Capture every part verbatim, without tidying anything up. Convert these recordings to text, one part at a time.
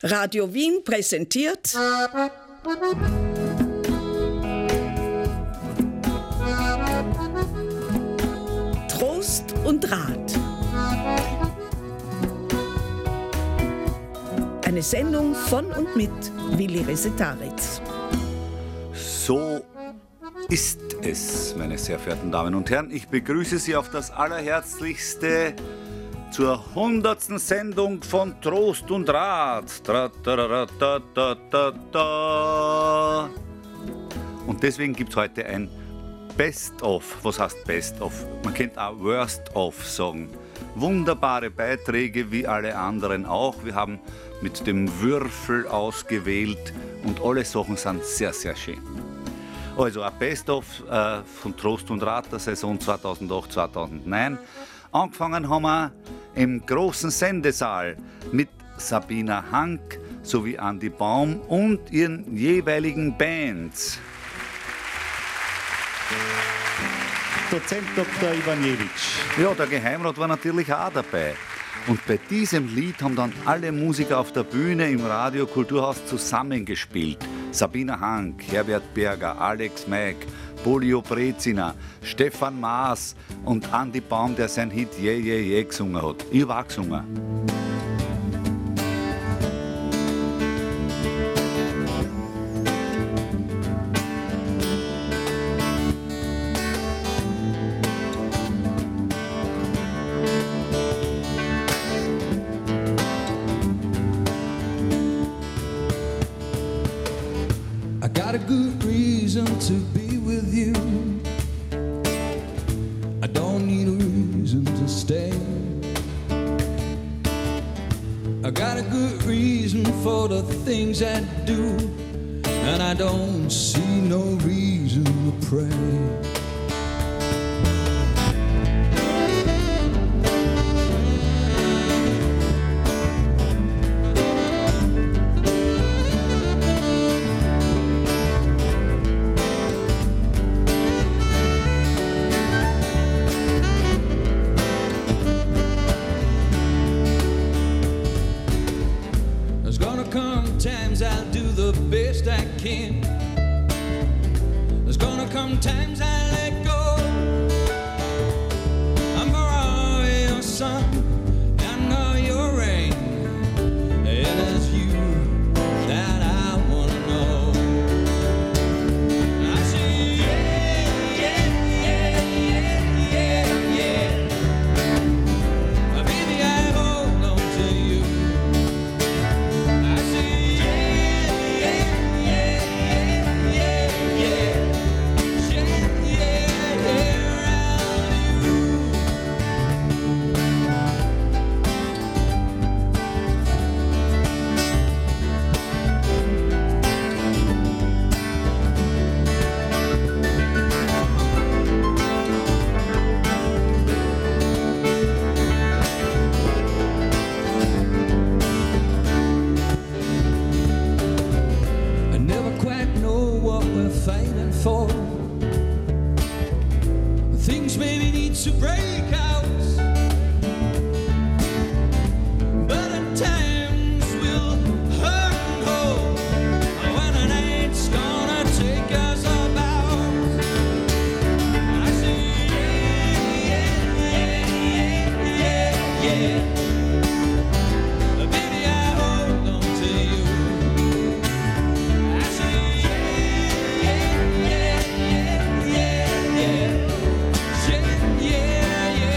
Radio Wien präsentiert Trost und Rat. Eine Sendung von und mit Willi Resetaritz. So ist es, meine sehr verehrten Damen und Herren. Ich begrüße Sie auf das Allerherzlichste zur hundertsten Sendung von Trost und Rat. Und deswegen gibt es heute ein Best-of. Was heißt Best-of? Man könnte auch Worst-of sagen. Wunderbare Beiträge wie alle anderen auch. Wir haben mit dem Würfel ausgewählt und alle Sachen sind sehr, sehr schön. Also ein Best-of äh, von Trost und Rat der Saison zweitausendacht zweitausendneun. Angefangen haben wir im großen Sendesaal mit Sabina Hank sowie Andi Baum und ihren jeweiligen Bands. Dozent Doktor Iwanjewitsch. Ja, der Geheimrat war natürlich auch dabei. Und bei diesem Lied haben dann alle Musiker auf der Bühne im Radio Kulturhaus zusammengespielt. Sabina Hank, Herbert Berger, Alex Mack, Polio Brezina, Stefan Maas und Andi Baum, der sein Hit Je, Je, Je gesungen hat. Ich habe auch gesungen. Got a good reason to be with you. I don't need a reason to stay. I got a good reason for the things I do, and I don't see no reason to pray. There's gonna come times I let go. I'm for all your sun and all your rain. It is you that I wanna know. I say yeah, yeah, yeah, yeah, yeah, yeah. Baby, I hold on to you. I say yeah, yeah, yeah, yeah, yeah. Fighting for things maybe need to break out, but at times we'll hurt and hold when the night's gonna take us about. I say yeah, yeah, yeah, yeah, yeah, yeah. Baby, I hold on to you. I say yeah, yeah, yeah, yeah, yeah, yeah, yeah.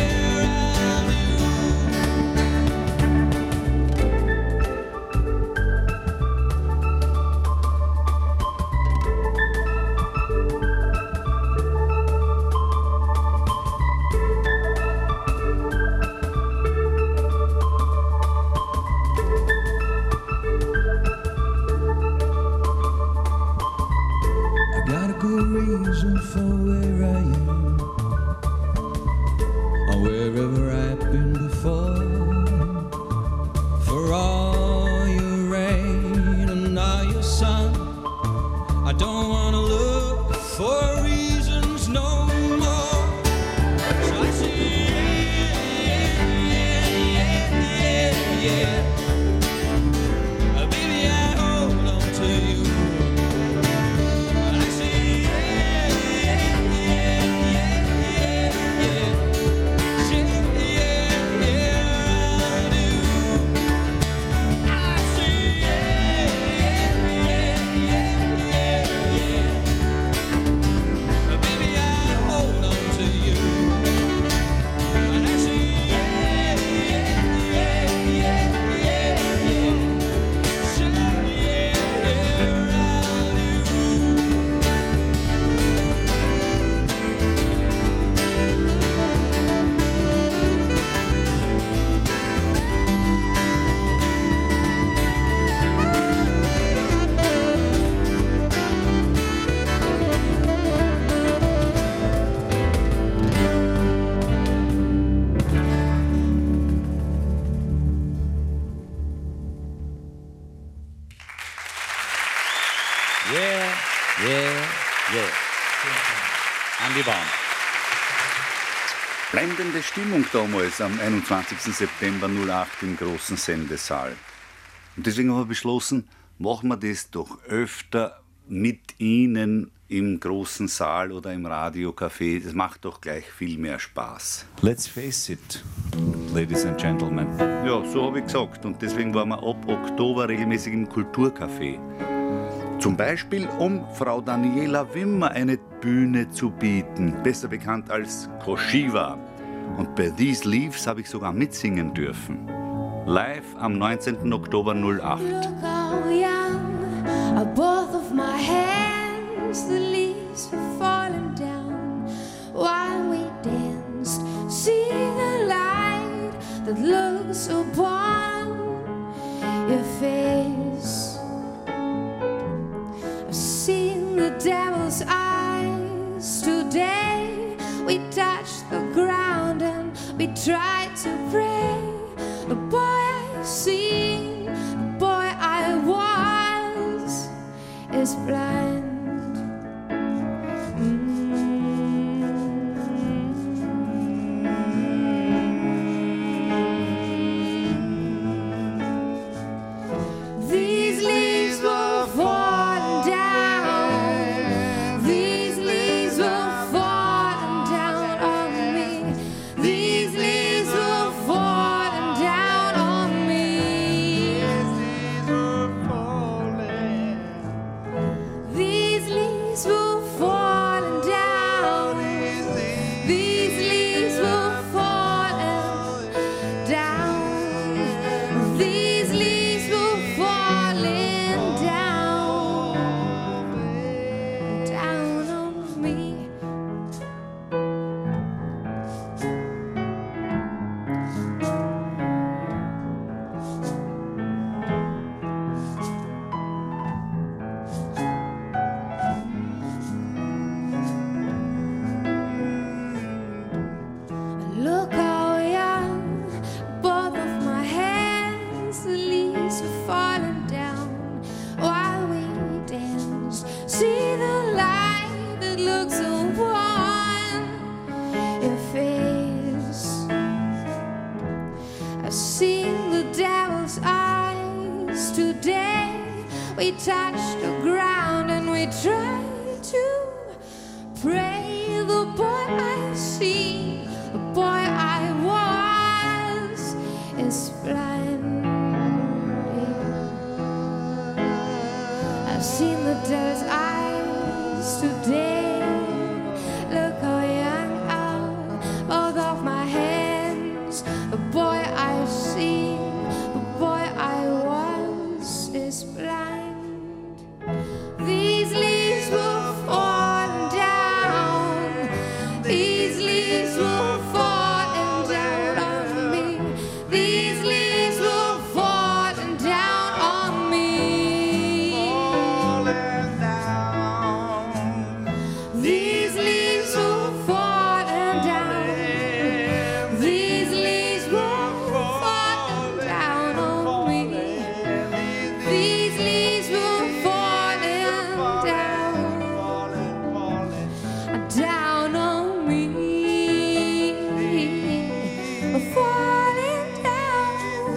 die Wand. Blendende Stimmung damals am einundzwanzigsten September null acht im großen Sendesaal. Und deswegen haben wir beschlossen, machen wir das doch öfter mit Ihnen im großen Saal oder im Radiocafé. Das macht doch gleich viel mehr Spaß. Let's face it, ladies and gentlemen. Ja, so habe ich gesagt. Und deswegen waren wir ab Oktober regelmäßig im Kulturcafé. Zum Beispiel, um Frau Daniela Wimmer eine Bühne zu bieten, besser bekannt als Koschiwa. Und bei These Leaves habe ich sogar mitsingen dürfen. Live am neunzehnten Oktober null acht. Look how young are both of my hands. The leaves were falling down while we danced. See the light that looks so upon your face. I've seen the devil's eyes today. We touched the ground and we tried to pray. The boy I've seen, the boy I was, is blind. These leaves were falling down. These leaves were falling down on me. These leaves were falling down on me. These leaves were falling down. These leaves were falling down. These leaves were falling down, down on me. Look how young both of my hands, the leaves were falling down while we danced. See the light that looks so warm, your face. I've seen the devil's eyes today. We touched the ground and we tried to pray. The boy I see, the boy I was, is blind. I've seen the devil's eyes today. Look how young are both of my hands. The boy I've seen, the boy I was, is blind. These leaves were falling down. These leaves were falling down on me. These leaves were falling down on me. These leaves were falling down. These leaves were falling down on me. These leaves were falling down, down on me. Falling down,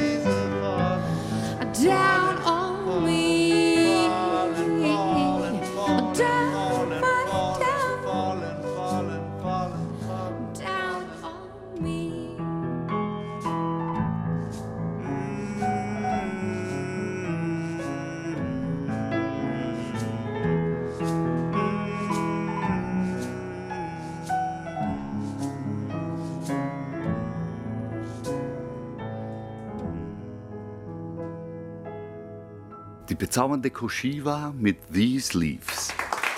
down on me. Down, down, down on me. Die bezaubernde Koschiwa mit These Leaves.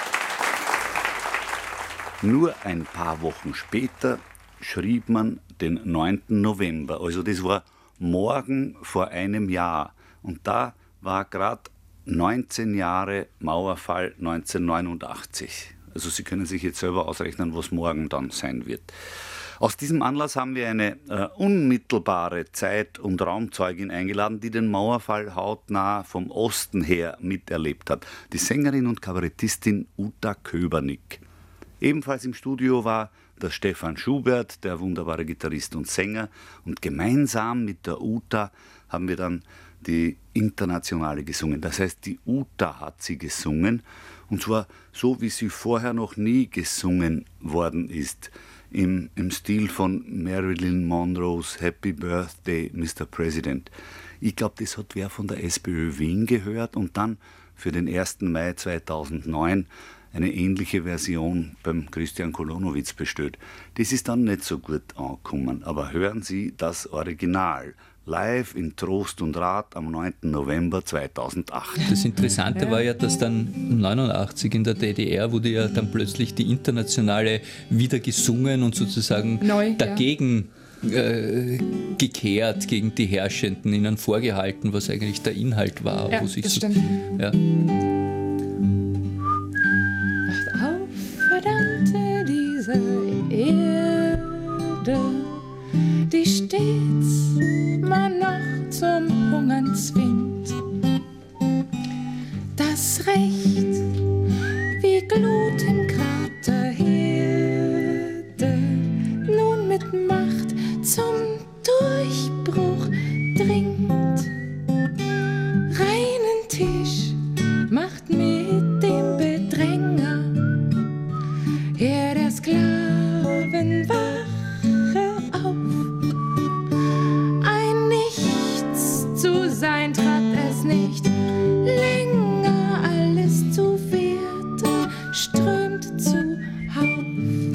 Nur ein paar Wochen später schrieb man den neunten November. Also das war morgen vor einem Jahr. Und da war gerade neunzehn Jahre Mauerfall neunzehnhundertneunundachtzig. Also Sie können sich jetzt selber ausrechnen, was morgen dann sein wird. Aus diesem Anlass haben wir eine äh, unmittelbare Zeit- und Raumzeugin eingeladen, die den Mauerfall hautnah vom Osten her miterlebt hat. Die Sängerin und Kabarettistin Uta Köbernick. Ebenfalls im Studio war der Stefan Schubert, der wunderbare Gitarrist und Sänger. Und gemeinsam mit der Uta haben wir dann die Internationale gesungen. Das heißt, die Uta hat sie gesungen. Und zwar so, wie sie vorher noch nie gesungen worden ist. Im, im Stil von Marilyn Monroes Happy Birthday, Mister President. Ich glaube, das hat wer von der SPÖ Wien gehört und dann für den ersten Mai zweitausendneun eine ähnliche Version beim Christian Kolonowitz bestellt. Das ist dann nicht so gut angekommen, aber hören Sie das Original. Live in Trost und Rat am neunten November zweitausendacht. Das Interessante war ja, dass dann neunundachtzig in der D D R wurde ja dann plötzlich die Internationale wieder gesungen und sozusagen Neu, dagegen ja. äh, gekehrt, gegen die Herrschenden, ihnen vorgehalten, was eigentlich der Inhalt war. Ja, wo sich das so, stimmt. Ja. Wacht auf, verdammte diese Erde, die stets man noch zum Hungern zwingt. Das Recht wie Glut im Krater Herde nun mit Macht zum Durchbruch dringt. Reinen Tisch macht mit dem Bedränger her der Sklaven wache auf. Sein trat es nicht länger, alles zu werden strömt zu Hauf.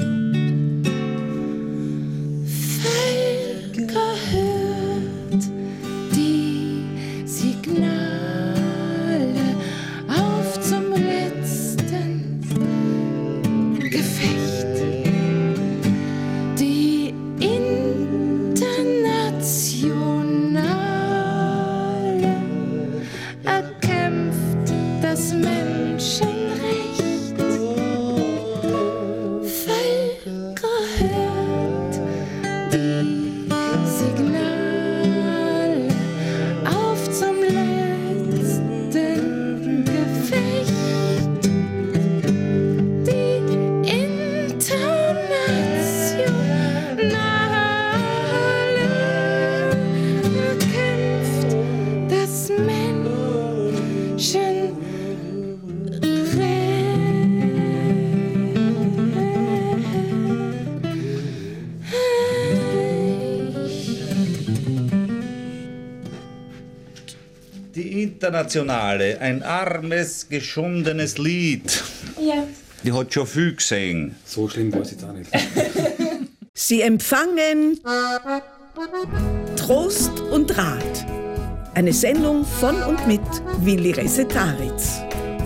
Völker hört die Signale auf zum letzten Gefecht. Die internationale erkämpft das Menschenrecht. Völker hört die Signale auf zum letzten Gefecht. Die Internationale erkämpft das Menschenrecht. Die Internationale, ein armes, geschundenes Lied. Ja. Die hat schon viel gesehen. So schlimm war es jetzt auch nicht. Sie empfangen Trost und Rat. Eine Sendung von und mit Willi Resetaritz.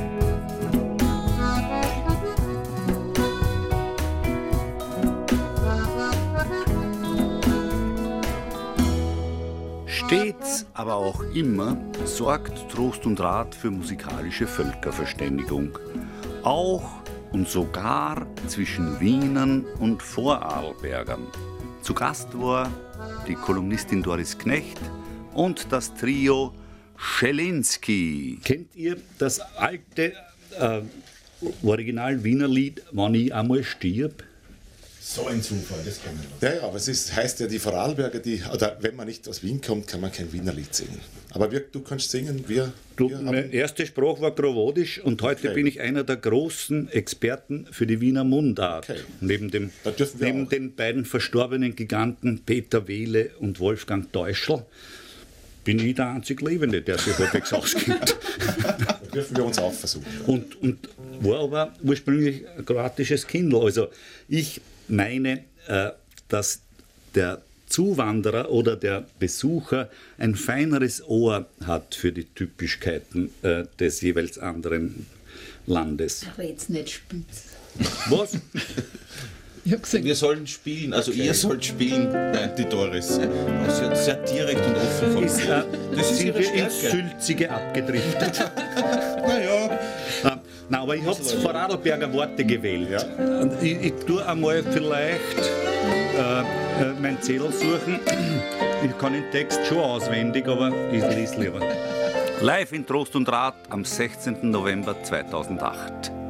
Stets, aber auch immer sorgt Trost und Rat für musikalische Völkerverständigung. Auch und sogar zwischen Wienern und Vorarlbergern. Zu Gast war die Kolumnistin Doris Knecht und das Trio Schelinski. Kennt ihr das alte äh, Original Wiener Lied "Wann ich einmal stirb"? So ein Zufall, das kennen wir. Ja, ja, aber es ist, heißt ja, die Vorarlberger, die, oder wenn man nicht aus Wien kommt, kann man kein Wiener Lied singen. Aber wir, du kannst singen, wir... Du, wir meine erste Sprache war Krawodisch und heute okay. bin ich einer der großen Experten für die Wiener Mundart. Okay. Neben, dem, neben den beiden verstorbenen Giganten Peter Wehle und Wolfgang Teuschl bin ich der einzig Lebende, der sich halbwegs auskennt. Da dürfen wir uns auch versuchen. Und, und war aber ursprünglich ein kroatisches Kindl. Also ich meine, äh, dass der Zuwanderer oder der Besucher ein feineres Ohr hat für die Typischkeiten äh, des jeweils anderen Landes. Aber jetzt nicht spitz. Was? Ich hab gesagt, wir sollen spielen, also okay. Ihr sollt spielen, meint die Doris. Sehr, sehr direkt und offen von ist, äh, Das sind wir ins Sülzige abgedriftet. Naja. Äh, Nein, aber ich habe Vorarlberger Worte gewählt. Ja. Und ich, ich tue einmal vielleicht äh, äh, meinen Zettel suchen. Ich kann den Text schon auswendig, aber ich lese lieber. Live in Trost und Rat am sechzehnten November zweitausendacht.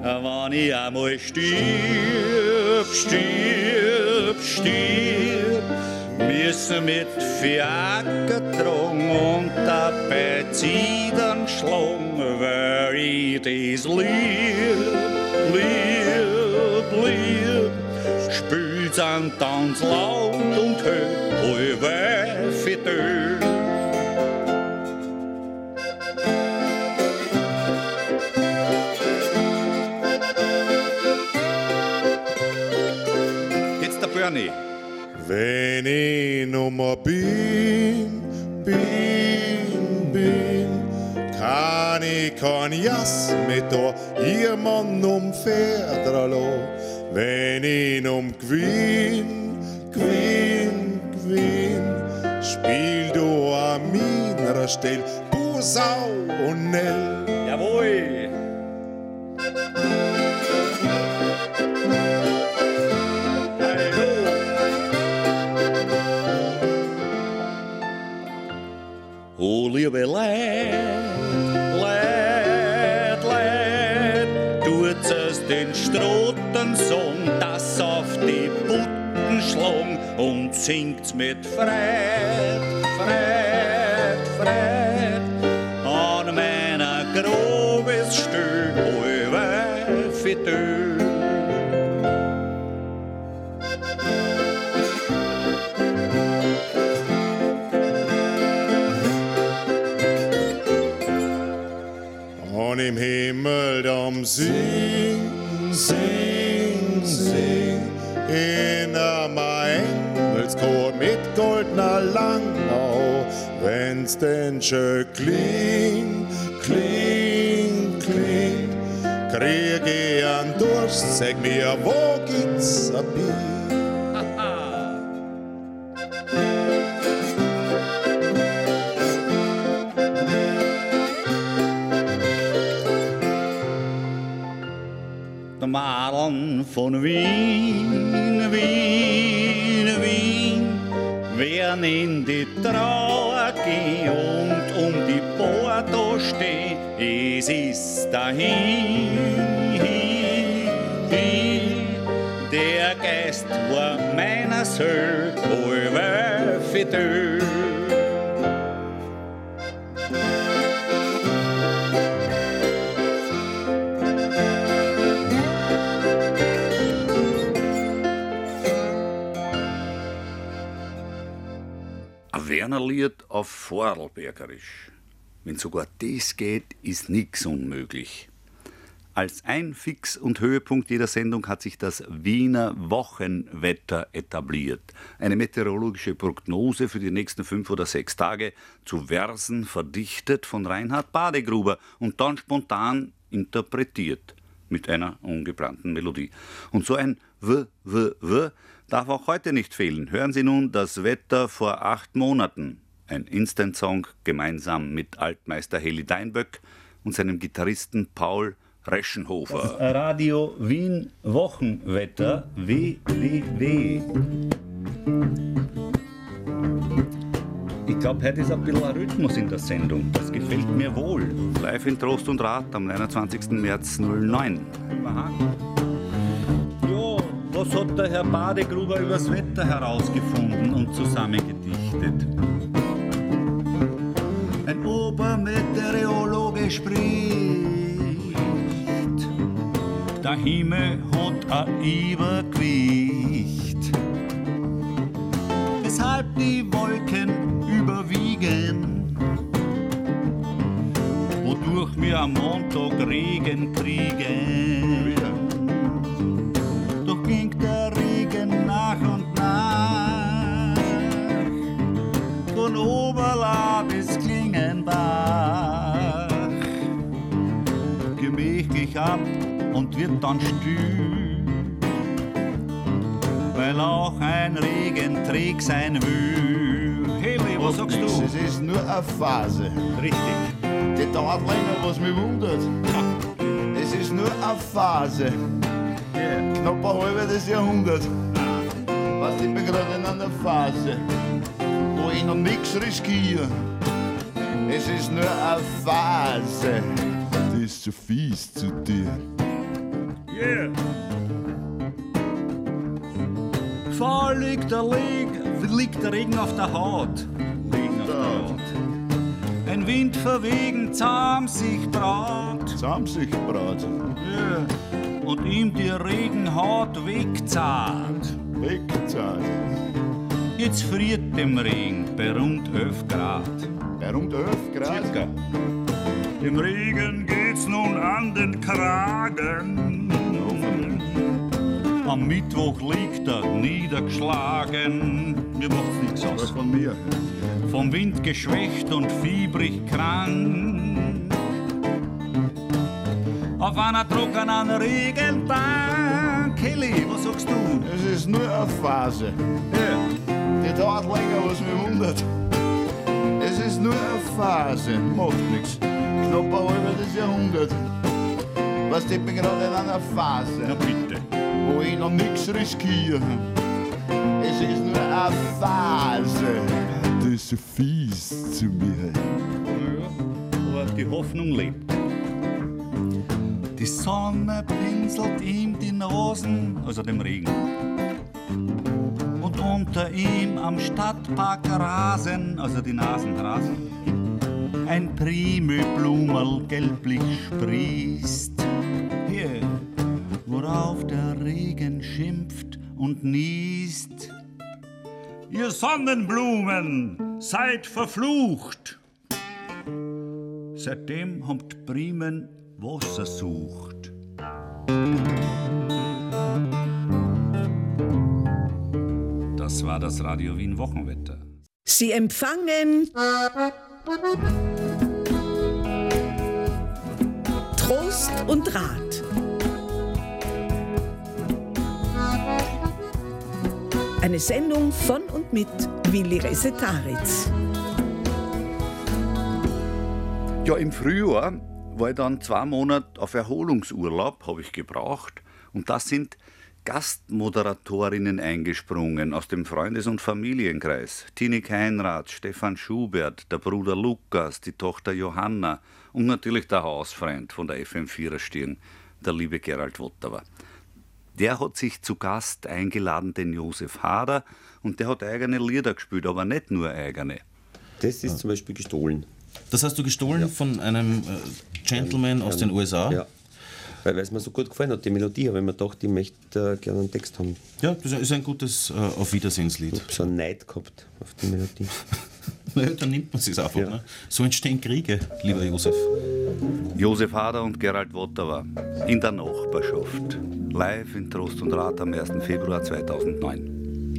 wenn ich einmal stirb, stirb, stirb, müssen mit Fiaker tragen und dabei Zidern schlagen, weil ich das lieb, lieb, lieb. Spielt's an Tanz laut und hoch, allweil Fiddle. Jetzt der Bernie. Wenn ich Nummer bin, bin, bin, kann ich kein Jass mit da ihr Mann um Pferdralo. Wenn ich um gewinn, gewinn, gewinn, spiel du an meiner Stelle Busau und Nell. Jawohl! O liebe Leid, Leid, Leid, tut's es den Strotensong, das auf die Putten schlung und singt's mit Freit, Freit, Freit, an meiner grobes Stück, allweil Fiddle. Und im Himmel dam sing, sing, sing, in einem Engelschor mit goldener Langau, wenn's denn schön klingt, klingt, klingt, krieg ich an Durst, sag mir, wo gibt's ein Bier? Madeln von Wien, Wien, Wien, werden in die Trauer gehen und um die Porto stehen. Es ist dahin, hin, hin. Der Geist war meiner Seele, allweil Fiddle. Wernerlied auf Vorarlbergerisch. Wenn sogar das geht, ist nichts unmöglich. Als ein Fix- und Höhepunkt jeder Sendung hat sich das Wiener Wochenwetter etabliert. Eine meteorologische Prognose für die nächsten fünf oder sechs Tage zu Versen verdichtet von Reinhard Badegruber und dann spontan interpretiert mit einer ungeplanten Melodie. Und so ein W, W, W darf auch heute nicht fehlen. Hören Sie nun das Wetter vor acht Monaten. Ein Instant-Song gemeinsam mit Altmeister Heli Deinböck und seinem Gitarristen Paul Reschenhofer. Das Radio Wien Wochenwetter W W W. Ich glaube, heute ist ein bisschen ein Rhythmus in der Sendung. Das gefällt mir wohl. Live in Trost und Rat am neunundzwanzigsten März null neun. Aha. Was hat der Herr Badegruber übers Wetter herausgefunden und zusammengedichtet? Ein Obermeteorologe spricht, der Himmel hat ein Übergewicht, weshalb die Wolken überwiegen, wodurch wir am Montag Regen kriegen. Doch ging der Regen nach und nach, von Oberla bis Klingenbach, gemächlich ab und wird dann still, weil auch ein Regenträg sein will. Heli, was sagst du? Es ist nur eine Phase. Richtig. Die dauert länger, was mich wundert. Es ist nur eine Phase. Yeah. Knapp ein halbes Jahrhundert. Was ich bin gerade in einer Phase, wo ich noch nichts riskiere. Es ist nur eine Phase. Das ist zu fies zu dir. Yeah. Vor liegt der, Leg, liegt der Regen auf der Haut. Regen auf der Haut. Ein Wind verwegen, zahm sich braut. Zahm sich braut. Ja. Und ihm die Regenhaut wegzahlt. Wegzahlt. Jetzt friert dem Regen bei rund elf Grad. Bei rund elf Grad? Circa. Dem Regen geht's nun an den Kragen. Am Mittwoch liegt er niedergeschlagen. Mir macht's nichts aus. Von mir. Vom Wind geschwächt und fiebrig krank. Auf einer trockenen Regenbank. Kelly, was sagst du? Es ist nur eine Phase. Ja. Die dauert länger, was mich wundert. Es ist nur eine Phase, macht nichts. Knapp ein halbes Jahrhundert. Was steht mir gerade in einer Phase? Na bitte. Wo ich noch nichts riskiere. Es ist nur eine Phase. Das ist so fies zu mir. Ja, aber die Hoffnung lebt. Die Sonne pinselt ihm die Nasen, also dem Regen. Und unter ihm am Stadtpark Rasen, also die Nasenrasen, ein Primelblumerl gelblich sprießt. Hier, worauf der Regen schimpft und niest. Ihr Sonnenblumen, seid verflucht! Seitdem habt Primen Wasser sucht. Das war das Radio Wien Wochenwetter. Sie empfangen Trost und Rat. Eine Sendung von und mit Willi Resetaritz. Ja, im Frühjahr war ich dann zwei Monate auf Erholungsurlaub, habe ich gebraucht. Und da sind Gastmoderatorinnen eingesprungen aus dem Freundes- und Familienkreis. Tini Keinrad, Stefan Schubert, der Bruder Lukas, die Tochter Johanna und natürlich der Hausfreund von der F M vierer Stirn, der liebe Gerald Wottawa. Der hat sich zu Gast eingeladen, den Josef Hader, und der hat eigene Lieder gespielt, aber nicht nur eigene. Das ist zum Beispiel gestohlen. Das hast du gestohlen ja. von einem äh, Gentleman ja, aus den U S A? Ja, weil es mir so gut gefallen hat, die Melodie, aber ich mir gedacht, ich möchte äh, gerne einen Text haben. Ja, das ist ein gutes äh, Auf-Wiedersehenslied. Ich habe so einen Neid gehabt auf die Melodie. Naja, dann nimmt man es einfach. Ja. Ne? So entstehen Kriege, lieber Josef. Josef Hader und Gerald Wottawa in der Nachbarschaft. Live in Trost und Rat am ersten Februar zweitausendneun.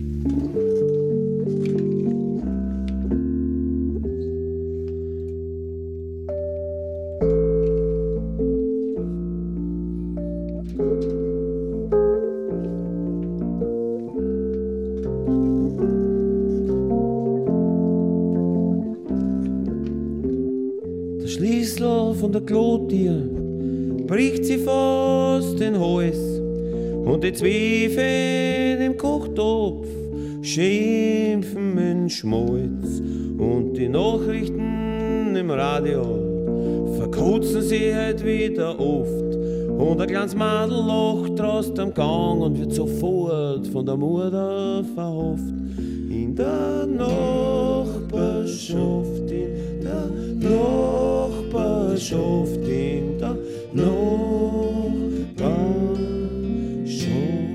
Von der Klotier bricht sie fast den Hals und die Zwiebeln im Kochtopf schimpfen mit Schmalz und die Nachrichten im Radio verkotzen sie halt wieder oft und ein kleines Madel lacht draußen am Gang und wird sofort von der Mutter verhofft. In der Nachbarschaft, in der Nachbarschaft, in der Nachbarschaft.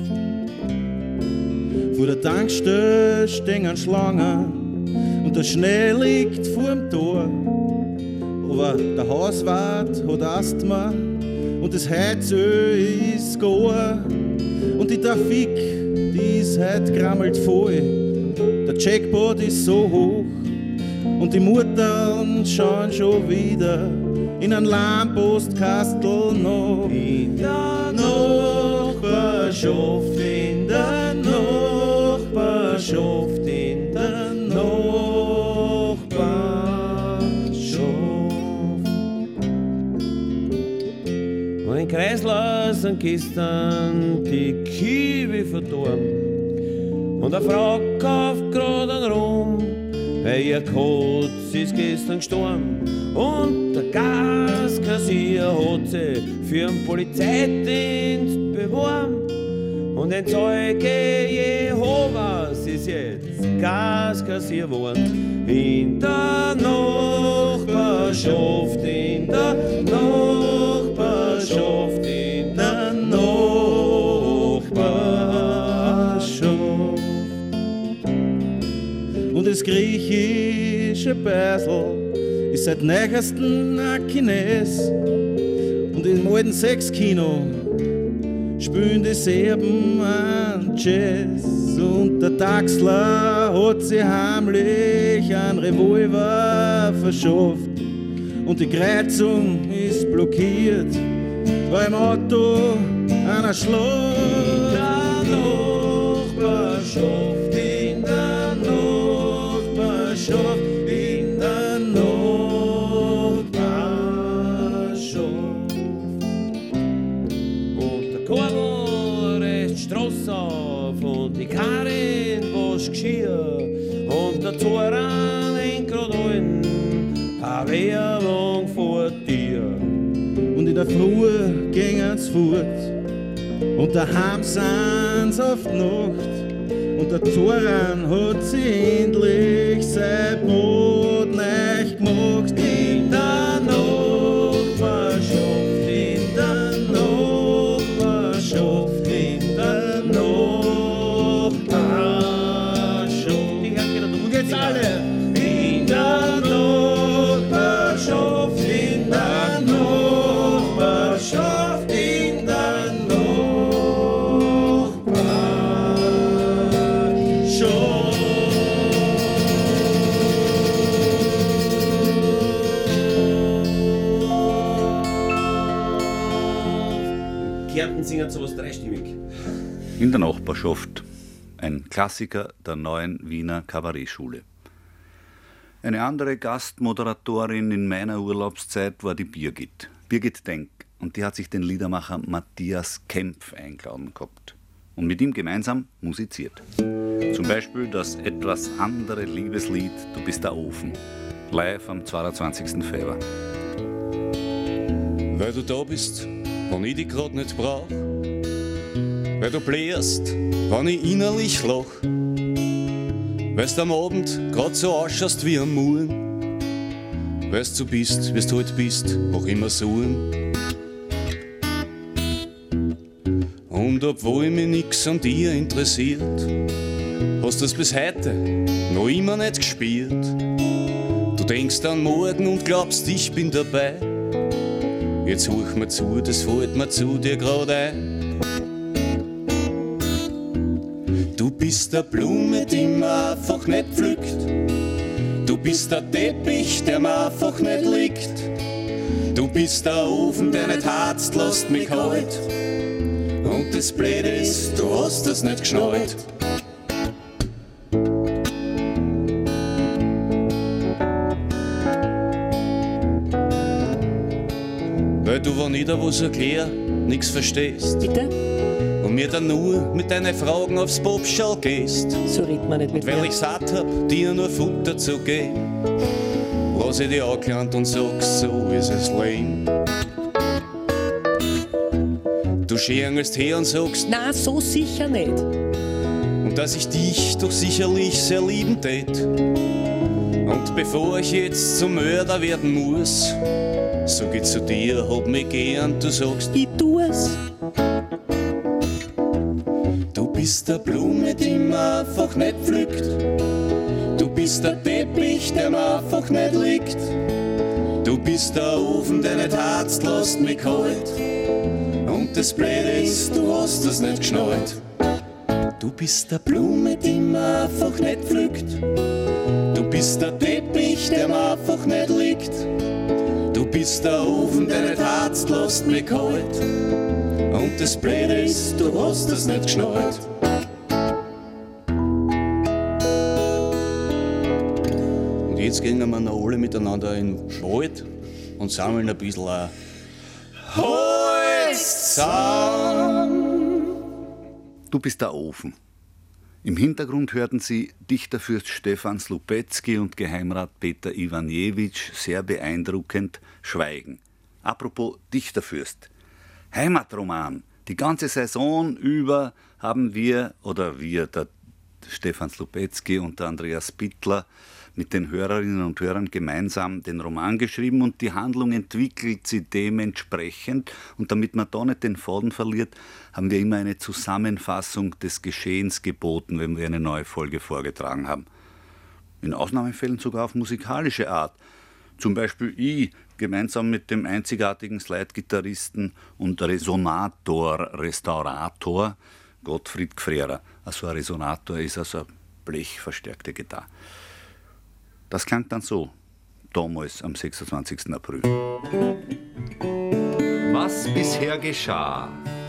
Vor der Tankstelle stehen Schlangen und der Schnee liegt vorm Tor. Aber der Hauswart hat Asthma und das Heizöl ist gar. Und die Trafik, die ist heute grammelt voll. Der Jackpot ist so hoch und die Muttern schauen schon wieder in ein Lampostkastel noch. In der Nachbarschaft, in der Nachbarschaft, in der Nachbarschaft. Und in Kreisler sind gestern die Kiwi verdorben. Und eine Frau kauft grad einen Rum, weil ihr Kotz ist gestern gestorben. Und der Gaskassier hat sie für den Polizeidienst beworben. Und ein Zeuge Jehovas ist jetzt Gaskassier worden. In der Nachbarschaft, in der Nachbarschaft, in der Nachbarschaft. Und das griechische Beisel ist seit neuestem ein Chines. Und im alten Sexkino spielen die Serben an Jazz. Und der Taxler hat sich heimlich einen Revolver verschafft. Und die Kreuzung ist blockiert, weil im Auto einer schlägt. In der Nachbarschaft, in der Nachbarschaft, in der Nachbarschaft. Und der Korl reißt die Straße auf und die Karin wascht Geschirr. Und der Zoran hängt grad ein, eine Werbung vor dir. Und in der Früh gingen's fort und daheim sind's auf die Nacht. Und der Zoran hat sich endlich sein Brot neu gemacht. In der Nachbarschaft, in der Nachbarschaft, in der Nachbarschaft. Und jetzt alle! In der Nachbarschaft, in der Nachbarschaft, in der Kärnten singen sowas dreistimmig. In der Nachbarschaft, ein Klassiker der neuen Wiener Kabarettschule. Eine andere Gastmoderatorin in meiner Urlaubszeit war die Birgit, Birgit Denk, und die hat sich den Liedermacher Matthias Kempf eingeladen gehabt und mit ihm gemeinsam musiziert. Zum Beispiel das etwas andere Liebeslied Du bist der Ofen, live am zweiundzwanzigsten Februar. Weil du da bist, wenn ich dich grad nicht brauch, weil du blärst, wenn ich innerlich lach, weil's am Abend grad so ausschaust wie am Morgen, weil's du bist, wie's du halt bist, mach immer Sorgen. Und obwohl mich nix an dir interessiert, hast du's bis heute noch immer nicht gespielt. Du denkst an morgen und glaubst, ich bin dabei. Jetzt horch mir zu, das fällt mir zu dir grad ein. Du bist der Blume, die man einfach nicht pflückt. Du bist der Teppich, der mir einfach nicht liegt. Du bist der Ofen, der nicht harzt, lässt mich kalt. Und das Blöde ist, du hast das nicht geschnallt. Weil du, wenn ich da was erklär, nix verstehst. Bitte? Und mir dann nur mit deinen Fragen aufs Popschall gehst. So redet man nicht mit mir. Weil ich satt hab, dir nur Futter zu geben, lass ich dich angelernt und sag, so ist es lame. Du scheringelst her und sagst, na, so sicher nicht. Und dass ich dich doch sicherlich sehr lieben tät. Und bevor ich jetzt zum Mörder werden muss, sag ich zu dir, hab mich gern, du sagst, ich tu's. Du bist der Blume, die man einfach nicht pflückt. Du bist der Teppich, der mir einfach nicht liegt. Du bist der Ofen, der nicht harzt, lässt mich kalt. Und das Blöde ist, du hast das nicht geschnallt. Du bist der Blume, die man einfach nicht pflückt. Du bist der Teppich, der mir einfach nicht liegt. Du bist der Ofen, der nicht harzt, lässt mich kalt. Und das Blöde ist, du hast das nicht geschnallt. Und jetzt gehen wir noch alle miteinander in den Wald und sammeln ein bisschen ein Holz zusammen. Du bist der Ofen. Im Hintergrund hörten Sie Dichterfürst Stefan Slupetzky und Geheimrat Peter Iwanjewitsch sehr beeindruckend schweigen. Apropos Dichterfürst. Heimatroman. Die ganze Saison über haben wir, oder wir, der Stefan Slupetzky und der Andreas Bittler, mit den Hörerinnen und Hörern gemeinsam den Roman geschrieben und die Handlung entwickelt sie dementsprechend. Und damit man da nicht den Faden verliert, haben wir immer eine Zusammenfassung des Geschehens geboten, wenn wir eine neue Folge vorgetragen haben. In Ausnahmefällen sogar auf musikalische Art. Zum Beispiel ich, gemeinsam mit dem einzigartigen Slide-Gitarristen und Resonator-Restaurator Gottfried Gfrera. Also ein Resonator ist also eine blechverstärkte Gitarre. Das klang dann so, damals am sechsundzwanzigsten April. Was bisher geschah?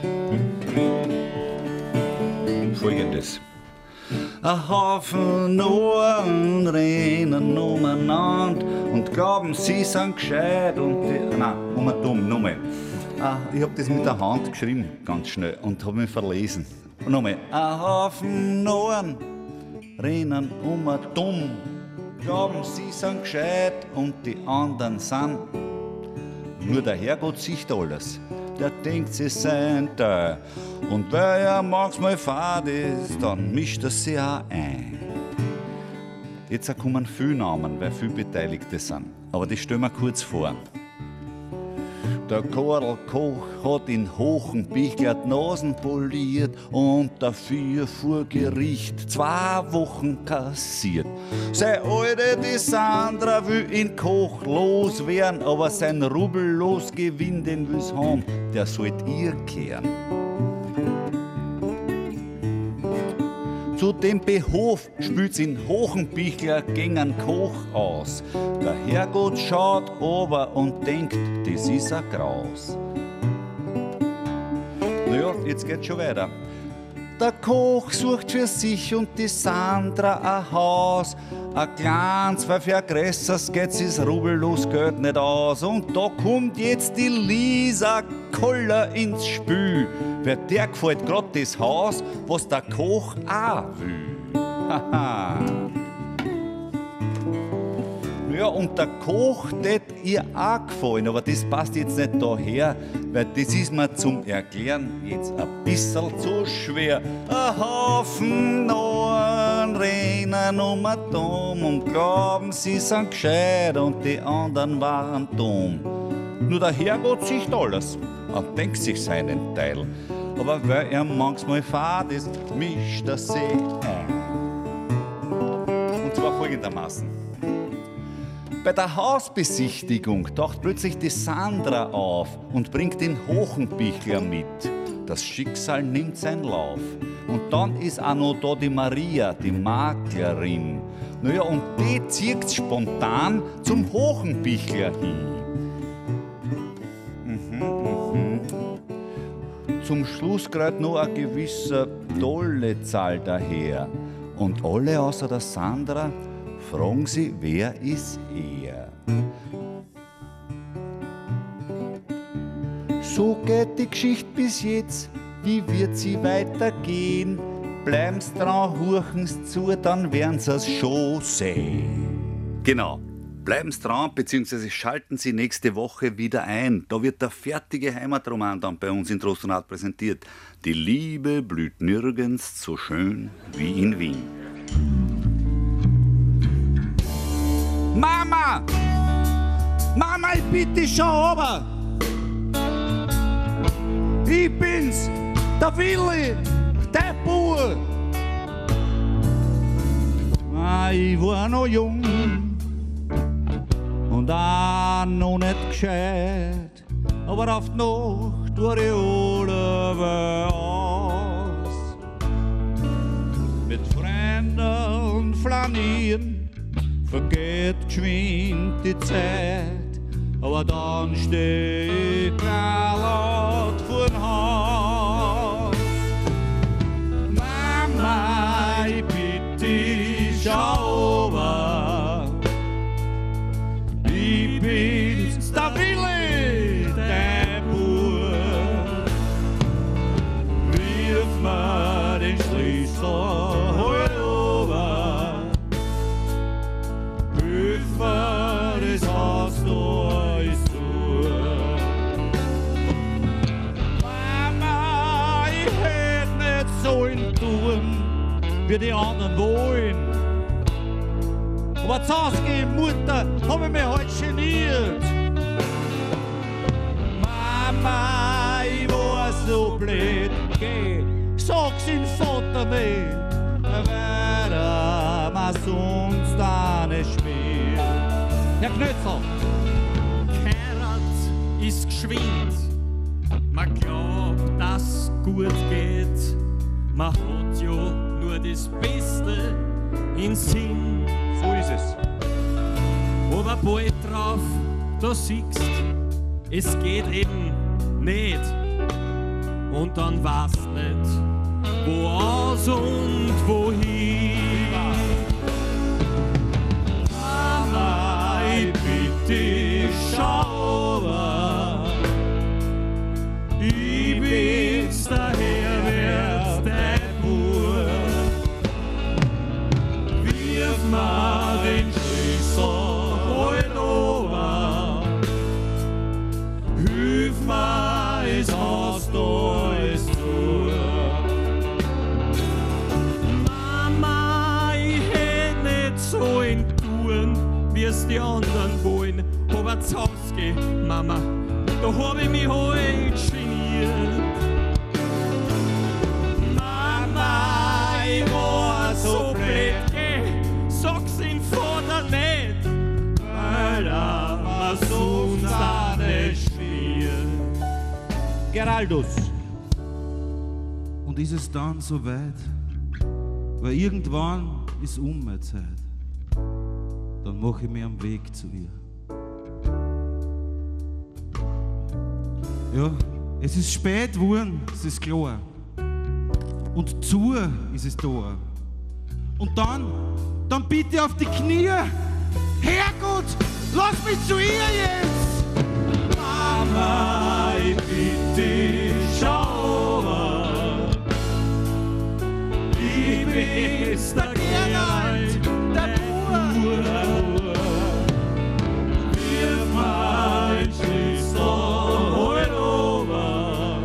Folgendes. Ein Haufen Ohren rennen umeinander und glauben, sie sind gescheit und die, nein, um dumm, nochmal. Ah, ich habe das mit der Hand geschrieben, ganz schnell, und habe mich verlesen. Und nochmal. Ein Haufen Ohren rennen um dumm, glauben, sie sind gescheit und die anderen sind. Nur der Herrgott sieht alles, der denkt, sie seien da. Und weil er manchmal fad ist, dann mischt er sich auch ein. Jetzt kommen viele Namen, weil viele Beteiligte sind. Aber das stellen wir kurz vor. Der Karl Koch hat in Hochenbichler die Nasen poliert und dafür vor Gericht zwei Wochen kassiert. Seine Alte, die Sandra, will in Koch loswerden, aber sein rubellos Gewinn, den will's haben, der sollt ihr kehren. Zu dem Behof spült's in Hochenbichler gegen Koch aus. Der Herrgott schaut over und denkt, das ist ein Graus. Naja, jetzt geht's schon weiter. Der Koch sucht für sich und die Sandra ein Haus. Ein kleines, weil für ein größeres geht's das rubellos Geld nicht aus. Und da kommt jetzt die Lisa Koller ins Spiel. Wer der gefällt grad das Haus, was der Koch auch will. Haha. Ja, und der Koch tät ihr auch gefallen, aber das passt jetzt nicht daher, weil das ist mir zum Erklären jetzt ein bisschen zu schwer. Ein Haufen Ohren rennen um den Dom und glauben, sie sind gescheit und die anderen waren dumm. Nur der Herrgott sieht alles und denkt sich seinen Teil. Aber weil er manchmal fad ist, mischt er sich ein. Und zwar folgendermaßen. Bei der Hausbesichtigung taucht plötzlich die Sandra auf und bringt den Hochenbichler mit. Das Schicksal nimmt seinen Lauf. Und dann ist auch noch da die Maria, die Maklerin. Naja, und die zieht spontan zum Hochenbichler hin. Mhm, mhm. Zum Schluss gerade noch ein gewisser Dollezahl daher. Und alle außer der Sandra fragen sie, wer ist er? So geht die Geschichte bis jetzt, wie wird sie weitergehen? Bleiben's dran, hurchen's zu, dann werden sie's schon sehen. Genau, bleiben's dran, beziehungsweise schalten Sie nächste Woche wieder ein. Da wird der fertige Heimatroman dann bei uns in Trost und Art präsentiert. Die Liebe blüht nirgends so schön wie in Wien. Mama! Mama, ich bitte schon runter! Ich bin's, der Willi, der Bub! Ah, ich war noch jung und auch noch nicht gescheit, aber auf die Nacht war ich alle aus. Mit Freunden und Flanieren vergeht geschwind die Zeit, aber dann steh ich laut vor'n Haus. Mama, ich bitte dich, schau over. Ich bin's, der Willi, der Bub. Wirf mir den Schlüssel halt over. Hilf mir, das Haus da ist zu. wie die anderen wollen. Aber zu Hause gehen, Mutter, hab ich mich halt geniert. Mama, ich war so blöd, geh, sag's in Vater nicht, weil er mir sonst auch nicht schmiert. Herr Knötzl. Heirat ist geschwind, man glaubt, dass gut geht, man hat ja nur das Beste in Sinn. So ist es. Aber bald drauf, da siehst, es geht eben nicht. Und dann weißt nicht, wo aus und wohin. Mama, ich bitte, schau rüber. Ich bin's daher, wär's dein Bub. Wirf mir den Schlüssel halt over. Hilf mir, es hast du alles zu. Mama, ich hätt nicht so in Touren, wie es die anderen wollen. Aber zu Haus geh, Mama, da hab ich mich halt geniert. Mama, ich war so blöd, geh, sag's in Vater nicht, weil er mir sonst auch nicht spielt. Geraldus. Und ist es dann so weit? Weil irgendwann ist um meine Zeit. Dann mach ich mich am Weg zu ihr. Ja, es ist spät geworden, es ist klar. Und zu ist es da. Und dann, dann bitte auf die Knie. Herrgott, lass mich zu ihr jetzt! Mama, ich bitte, schau mal. Ich bin's, der Gerald, der Bub. Wirf mir den Schlüssel halt over.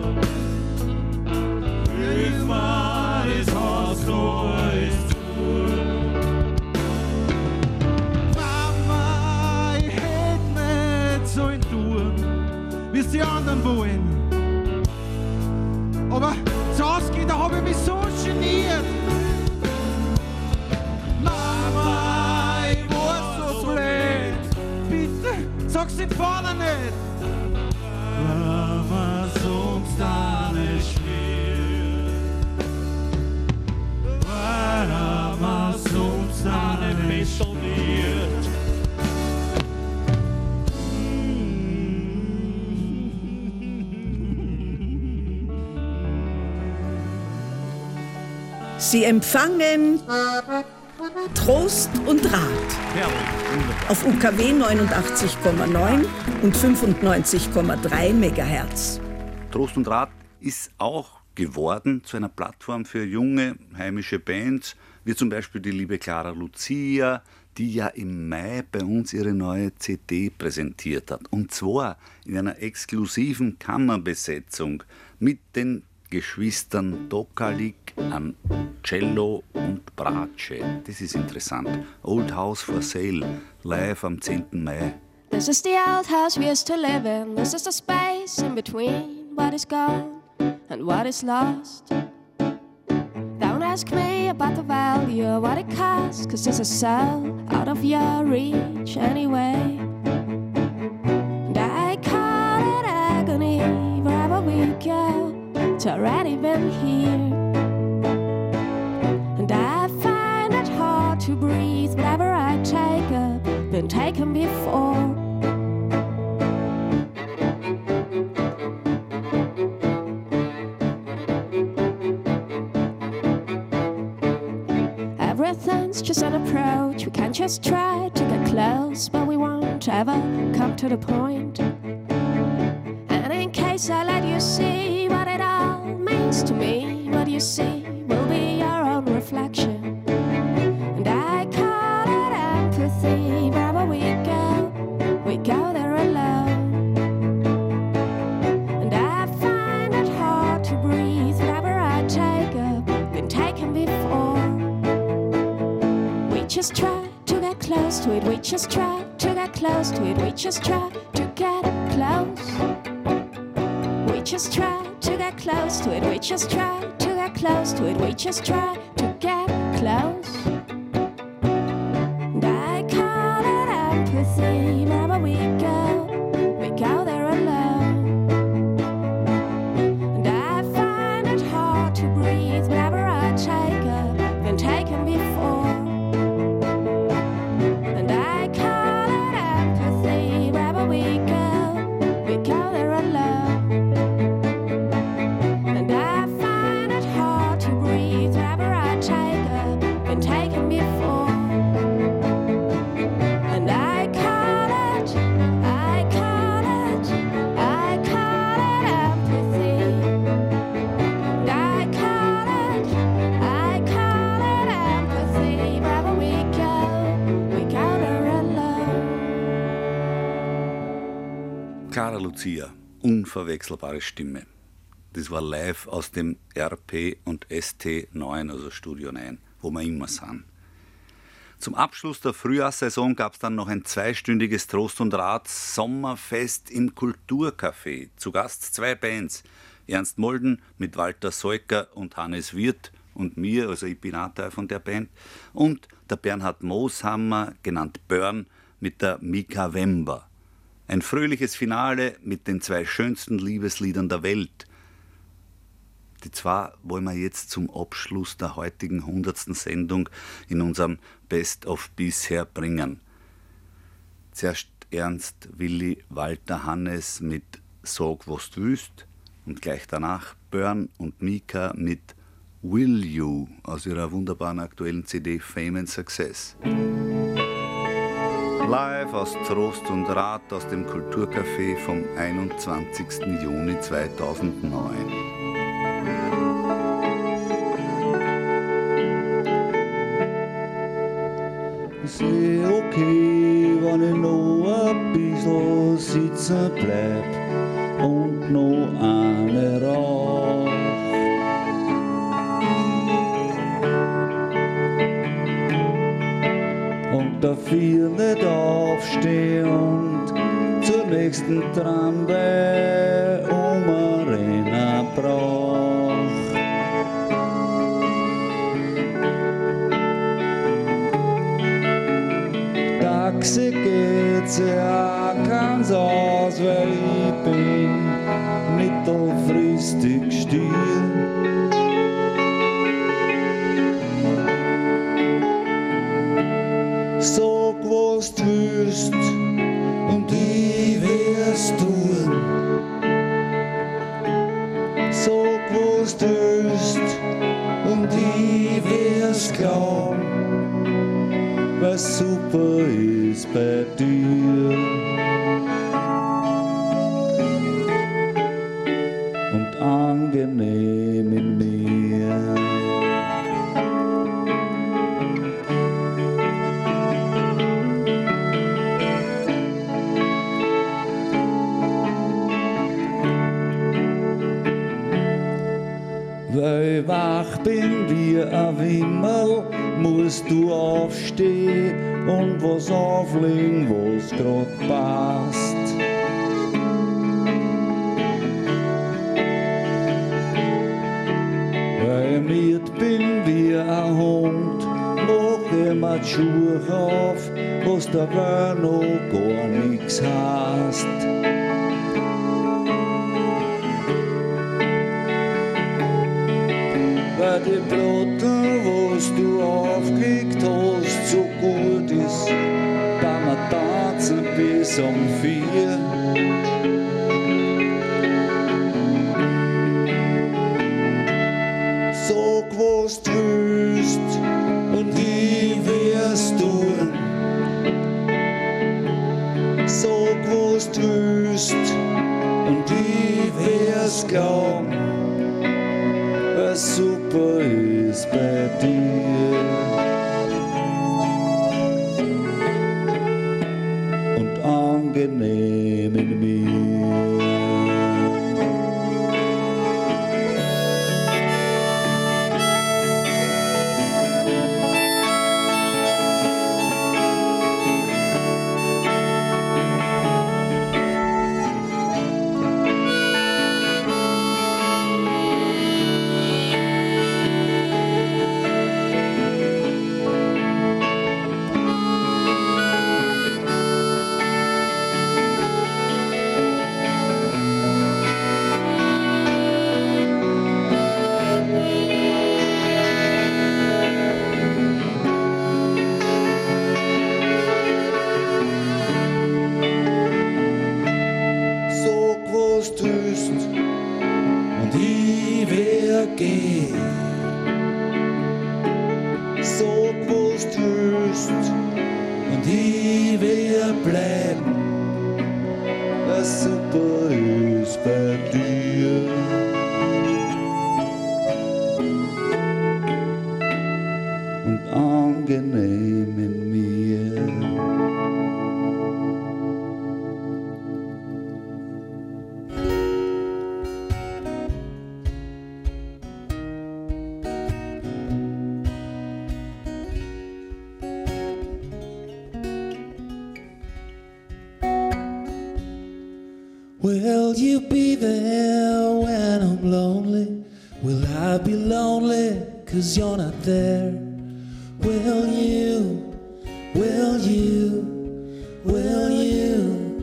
Hilf mir, es hast du alles zu. Mama, ich hätt nicht so in Touren, wie es die anderen wollen. Aber zu Hause gehen, da hab ich mich so geniert. Mama, ich war so blöd. Bitte, sag's den Vater nicht. Weil man sonst auch nicht spielt. Weil man sonst auch nicht missioniert. Sie empfangen Trost und Rat auf U K W neunundachtzig Komma neun und fünfundneunzig Komma drei Megahertz. Trost und Rat ist auch geworden zu einer Plattform für junge heimische Bands, wie zum Beispiel die liebe Clara Lucia, die ja im Mai bei uns ihre neue C D präsentiert hat. Und zwar in einer exklusiven Kammerbesetzung mit den Geschwistern Dokalik an Cello und Bratsche. Das ist interessant. Old House for Sale, live am zehnten Mai. This is the old house we used to live in. This is the space in between what is gone and what is lost. Don't ask me about the value of what it costs, cause this is so out of your reach anyway. And I call it agony wherever we go. It's already been here. And I find it hard to breathe whatever I take up, been taken before. Everything's just an approach. We can't just try to get close, but we won't ever come to the point. And in case I let you see what it all means to me, what you see will be your own reflection. And I call it empathy. Wherever we go, we go there alone. And I find it hard to breathe whenever I take up, been taken before. just try to get close to it. We just try to get close to it. We just try to get close. We just try to get close to it. We just try to get close to it. We just try to get close. And I call it empathy. Wherever we go, we go there alone. And I find it hard to breathe whenever I take up, been taken before. And I call it empathy. Wherever we go, we go there alone. And I find it hard to breathe whenever I take up, been taken before. And I call it, I call it, I call it empathy. And I call it, I call it empathy. Wherever we go, we go there alone. Clara Lucia, unverwechselbare Stimme. Das war live aus dem R P und S T neun, also Studio neun, wo wir immer sind. Zum Abschluss der Frühjahrssaison gab es dann noch ein zweistündiges Trost und Rat Sommerfest im Kulturcafé. Zu Gast zwei Bands, Ernst Molden mit Walter Seuker und Hannes Wirth und mir, also ich bin auch Teil von der Band, und der Bernhard Mooshammer, genannt Börn, mit der Mika Wember. Ein fröhliches Finale mit den zwei schönsten Liebesliedern der Welt. Die zwei wollen wir jetzt zum Abschluss der heutigen hundertsten Sendung in unserem Best of bisher bringen. Zuerst Ernst, Willi, Walter, Hannes mit Sag, was du willst, und gleich danach Börn und Mika mit Will You aus ihrer wunderbaren aktuellen C D Fame and Success. Live aus Trost und Rat aus dem Kulturcafé vom einundzwanzigsten Juni zweitausendneun. Es ist okay, wenn ich noch ein bisschen sitzen bleib und noch eine rauch. Und dafür nicht aufstehen und zur nächsten Tramway umrennen brauch. Taxi geht's ja ganz aus, weil ich bin mittelfristig still. Sag, was du willst, und ich werd's tun. Sag, was du willst, und ich werd's glauben, was super ist bei dir. Und angenehm in mir. Weil ich wach bin wie ein Wimmerl, musst du aufstehen und was auflegen, was grad passt. Weil ich miert bin wie ein Hund, mach ich mir die Schuhe auf, was dabei noch gar nix heißt. Weil die Brotten, was du aufgelegt hast, so gut ist, da wir tanzen bis um vier. Sag, was du willst, und ich werd's tun. Sag, was du willst, und ich werd's glauben, was super ist bei dir. Und angenehm und ich will bleiben, was super ist bei dir. Und angenehm in mir. Will you be there when I'm lonely? Will I be lonely 'cause you're not there? Will you, will you, will you?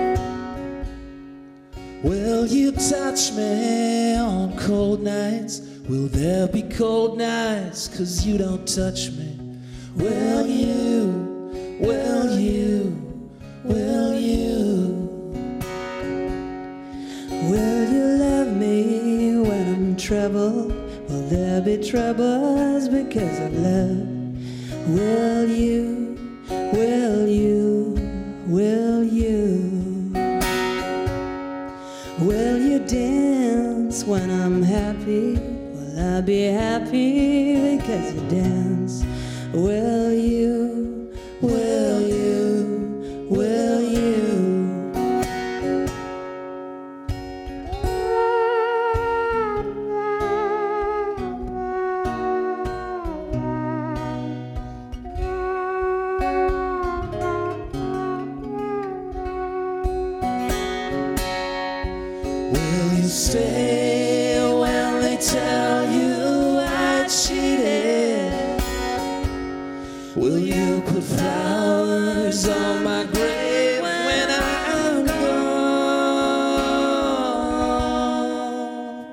Will you touch me on cold nights? Will there be cold nights 'cause you don't touch me? Will you, will you, will you? Will you love me when I'm in trouble? Will there be troubles because of love? Will you, will you, will you? Will you dance when I'm happy? Will I be happy because you dance? Will you, will you, will you? Stay when they tell you I cheated. Will you put flowers on my grave when I'm gone?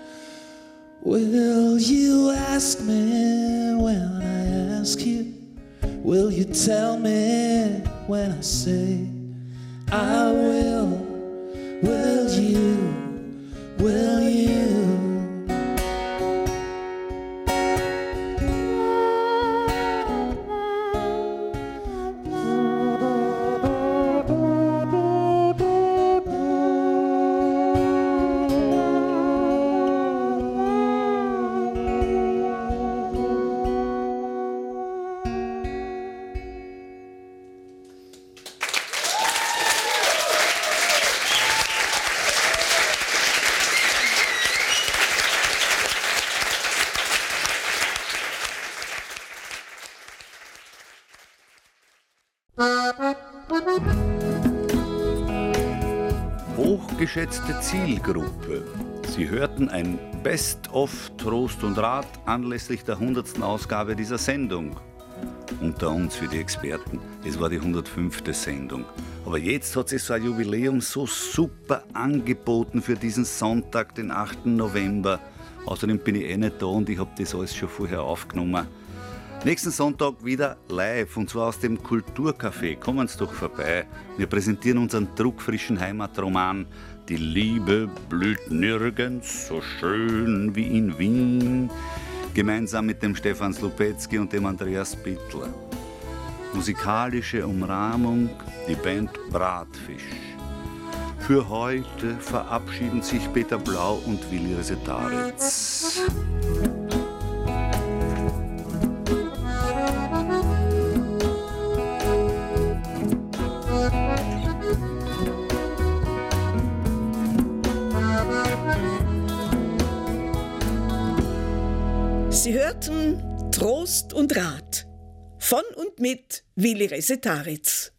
Will you ask me when I ask you? Will you tell me when I say I will? Will you? Will you? Hochgeschätzte Zielgruppe. Sie hörten ein Best-of Trost und Rat anlässlich der hundertsten Ausgabe dieser Sendung. Unter uns für die Experten, es war die hundertfünfte Sendung. Aber jetzt hat sich so ein Jubiläum so super angeboten für diesen Sonntag, den achten November. Außerdem bin ich eh nicht da und ich habe das alles schon vorher aufgenommen. Nächsten Sonntag wieder live, und zwar aus dem Kulturcafé. Kommen Sie doch vorbei. Wir präsentieren unseren druckfrischen Heimatroman Die Liebe blüht nirgends so schön wie in Wien, gemeinsam mit dem Stefan Slupetzky und dem Andreas Bittler. Musikalische Umrahmung, die Band Bratfisch. Für heute verabschieden sich Peter Blau und Willi Resetaritz. Sie hörten Trost und Rat von und mit Willi Resetaritz.